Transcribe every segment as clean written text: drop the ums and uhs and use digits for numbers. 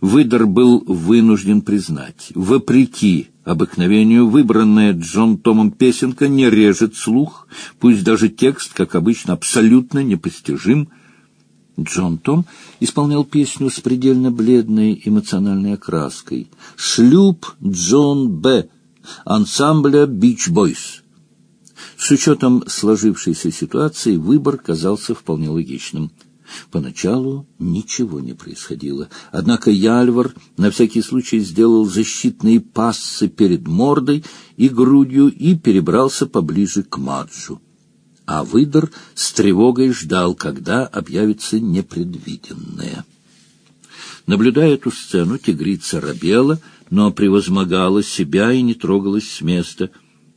Выдор был вынужден признать, вопреки обыкновению, выбранная Джон Томом песенка не режет слух, пусть даже текст, как обычно, абсолютно непостижим. Джон Том исполнял песню с предельно бледной эмоциональной окраской. «Шлюп Джон Б. ансамбля «Бич Бойс». С учетом сложившейся ситуации выбор казался вполне логичным. Поначалу ничего не происходило, однако Яльвар на всякий случай сделал защитные пассы перед мордой и грудью и перебрался поближе к Маджу. А Выдор с тревогой ждал, когда объявится непредвиденное. Наблюдая эту сцену, тигрица робела, но превозмогала себя и не трогалась с места.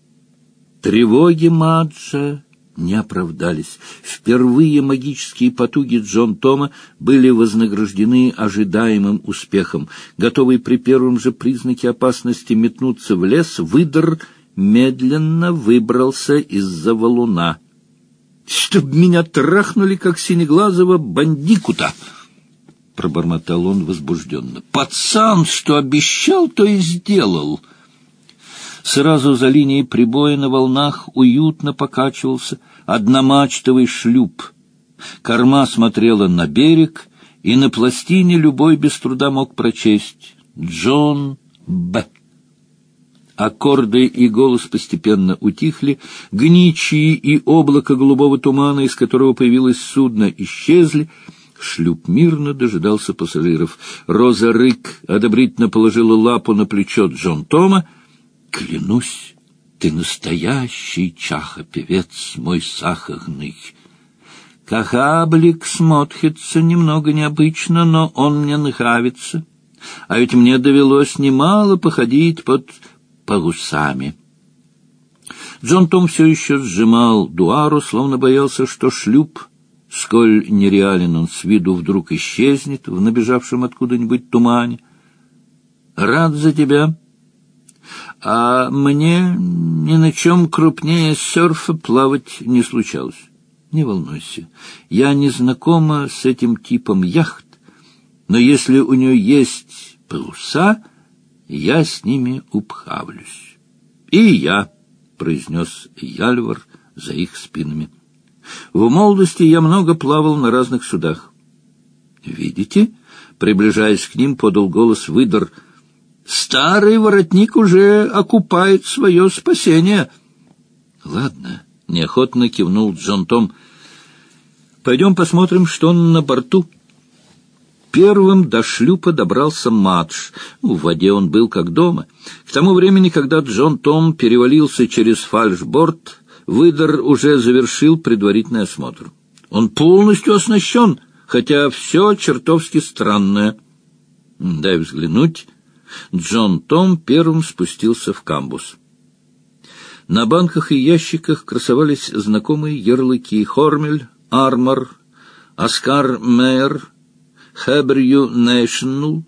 Тревоги Маджа не оправдались. Впервые магические потуги Джон Тома были вознаграждены ожидаемым успехом. Готовый при первом же признаке опасности метнуться в лес, Выдор медленно выбрался из-за валуна. «Чтоб меня трахнули, как синеглазого бандикута!» — пробормотал он возбужденно. «Пацан, что обещал, то и сделал!» Сразу за линией прибоя на волнах уютно покачивался одномачтовый шлюп. Корма смотрела на берег, и на пластине любой без труда мог прочесть «Джон Б». Аккорды и голос постепенно утихли, гничьи и облако голубого тумана, из которого появилось судно, исчезли. Шлюп мирно дожидался пассажиров. Роза Рык одобрительно положила лапу на плечо Джон Тома. «Клянусь, ты настоящий чаха-певец, мой сахарный. Кахаблик смотрится немного необычно, но он мне нравится. А ведь мне довелось немало походить под парусами». Джон Том все еще сжимал дуару, словно боялся, что шлюп, сколь нереален он с виду, вдруг исчезнет в набежавшем откуда-нибудь тумане. «Рад за тебя. А мне ни на чем крупнее серфа плавать не случалось. Не волнуйся, я не знакома с этим типом яхт, но если у нее есть паруса, я с ними упхавлюсь». «И я», — произнес Яльвар за их спинами. «В молодости я много плавал на разных судах». «Видите?» — приближаясь к ним, подал голос Выдор. «Старый воротник уже окупает свое спасение». «Ладно», — неохотно кивнул Джон Том. «Пойдем посмотрим, что на борту». Первым до шлюпа добрался Мадж. В воде он был как дома. К тому времени, когда Джон Том перевалился через фальшборд, Выдор уже завершил предварительный осмотр. Он полностью оснащен, хотя все чертовски странное. «Дай взглянуть». Джон Том первым спустился в камбуз. На банках и ящиках красовались знакомые ярлыки: Хормель, Армор, Оскар Мейер, Хэбрью Нэшнл.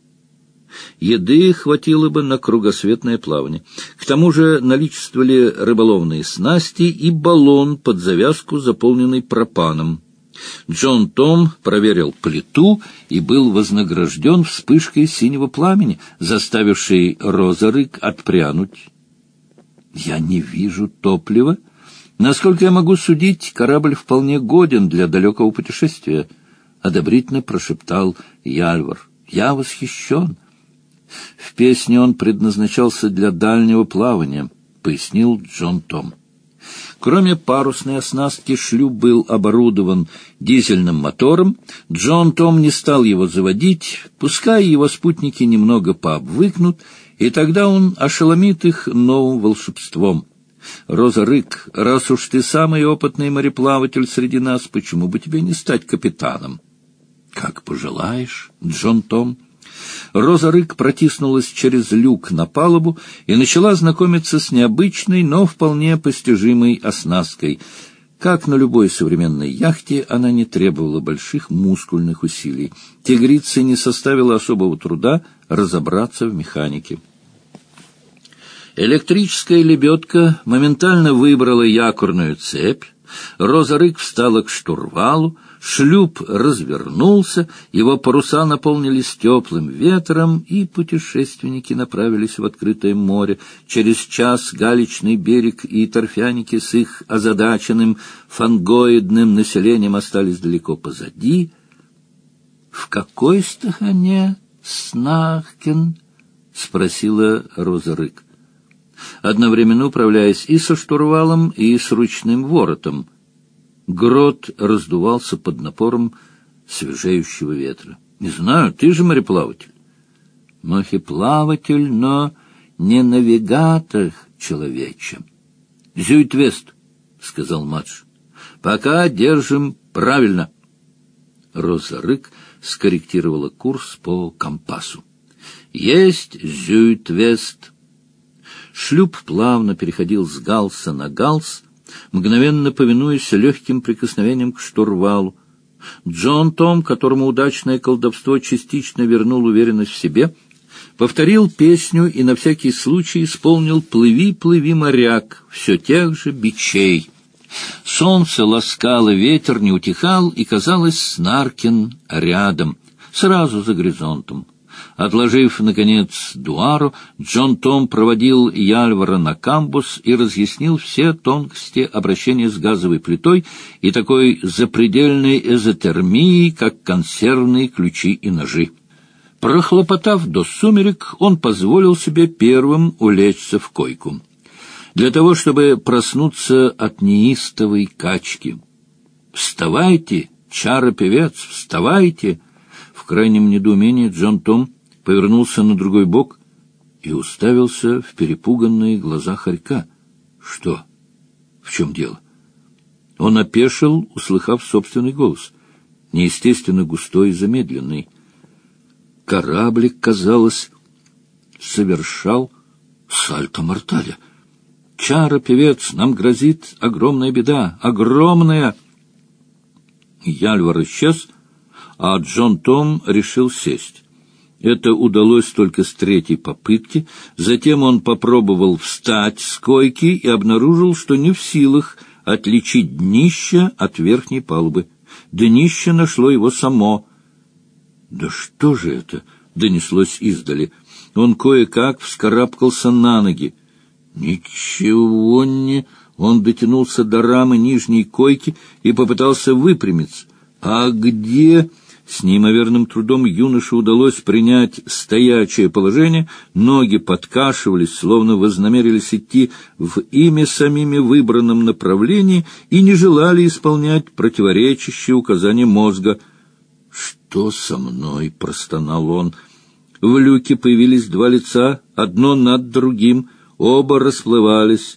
Еды хватило бы на кругосветное плавание. К тому же наличествовали рыболовные снасти и баллон под завязку, заполненный пропаном. Джон Том проверил плиту и был вознагражден вспышкой синего пламени, заставившей Роза Рык отпрянуть. «Я не вижу топлива. Насколько я могу судить, корабль вполне годен для далекого путешествия», — одобрительно прошептал Яльвар. «Я восхищен». «В песне он предназначался для дальнего плавания», — пояснил Джон Том. Кроме парусной оснастки, шлюп был оборудован дизельным мотором. Джон Том не стал его заводить, пускай его спутники немного пообвыкнут, и тогда он ошеломит их новым волшебством. «Роза Рык, раз уж ты самый опытный мореплаватель среди нас, почему бы тебе не стать капитаном?» «Как пожелаешь, Джон Том». Роза Рык протиснулась через люк на палубу и начала знакомиться с необычной, но вполне постижимой оснасткой. Как на любой современной яхте, она не требовала больших мускульных усилий. Тигрице не составило особого труда разобраться в механике. Электрическая лебедка моментально выбрала якорную цепь. Роза Рык встала к штурвалу. Шлюп развернулся, его паруса наполнились теплым ветром, и путешественники направились в открытое море. Через час галечный берег и торфяники с их озадаченным фангоидным населением остались далеко позади. — В какой стороне Снаркен? — спросила Роза Рык, одновременно управляясь и со штурвалом, и с ручным воротом. Грот раздувался под напором свежеющего ветра. — Не знаю, ты же мореплаватель. — Мореплаватель, но не навигатор, человече. — Зюит-вест, — сказал Мадж. — Пока держим правильно. Роза Рык скорректировала курс по компасу. — Есть зюит-вест. Шлюп плавно переходил с галса на галс, мгновенно повинуясь легким прикосновением к штурвалу. Джон Том, которому удачное колдовство частично вернуло уверенность в себе, повторил песню и на всякий случай исполнил «Плыви, плыви, моряк», все тех же бичей. Солнце ласкало, ветер не утихал, и, казалось, Снаркен рядом, сразу за горизонтом. Отложив, наконец, дуару, Джон Том проводил Яльвара на камбус и разъяснил все тонкости обращения с газовой плитой и такой запредельной эзотермией, как консервные ключи и ножи. Прохлопотав до сумерек, он позволил себе первым улечься в койку, для того, чтобы проснуться от неистовой качки. «Вставайте, чара-певец, вставайте!» В крайнем недоумении Джон Том повернулся на другой бок и уставился в перепуганные глаза хорька. Что? В чем дело? Он опешил, услыхав собственный голос, неестественно густой и замедленный. Кораблик, казалось, совершал сальто-мортале. «Чара-певец, нам грозит огромная беда, огромная!» Яльвар исчез, а Джон Том решил сесть. Это удалось только с третьей попытки. Затем он попробовал встать с койки и обнаружил, что не в силах отличить днище от верхней палубы. Днище нашло его само. «Да что же это?» — донеслось издали. Он кое-как вскарабкался на ноги. «Ничего не...» Он дотянулся до рамы нижней койки и попытался выпрямиться. «А где...» С неимоверным трудом юноше удалось принять стоячее положение, ноги подкашивались, словно вознамерились идти в ими самими выбранном направлении и не желали исполнять противоречащие указания мозга. «Что со мной?» — простонал он. В люке появились два лица, одно над другим, оба расплывались.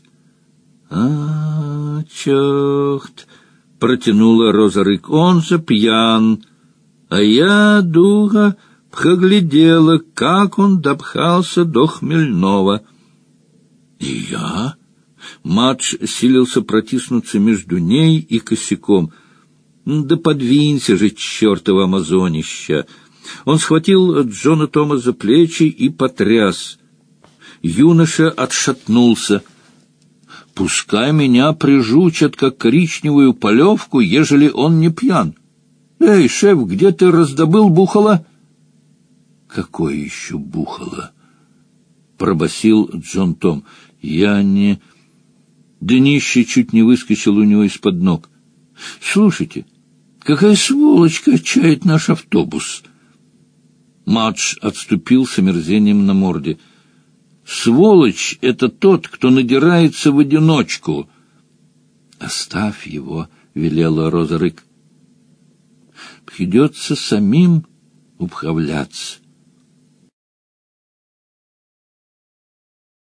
«Чёрт!» — протянула Роза Рык. «Он же пьян!» А я, дура, поглядела, как он допхался до хмельного. И я? Мадж силился протиснуться между ней и косяком. Да подвинься же, чертово амазонище! Он схватил Джона Тома за плечи и потряс. Юноша отшатнулся. «Пускай меня прижучат, как коричневую полевку, ежели он не пьян. Эй, шеф, где ты раздобыл бухало?» «Какое еще бухало?» — пробасил Джон Том. «Я не...» Днище чуть не выскочил у него из-под ног. «Слушайте, какая сволочь качает наш автобус!» Мадж отступил с омерзением на морде. «Сволочь — это тот, кто надирается в одиночку!» «Оставь его!» — велела Роза Рык. «Придется самим управляться.